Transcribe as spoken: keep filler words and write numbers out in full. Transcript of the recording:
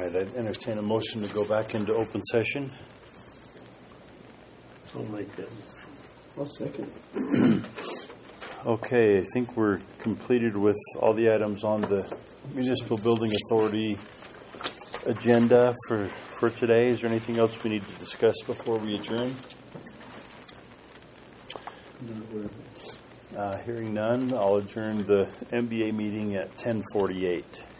right, I'd entertain a motion to go back into open session. I'll make that. I'll second. Okay, I think we're completed with all the items on the Municipal Building Authority agenda for, for today. Is there anything else we need to discuss before we adjourn? Uh, hearing none, I'll adjourn the M B A meeting at ten forty-eight.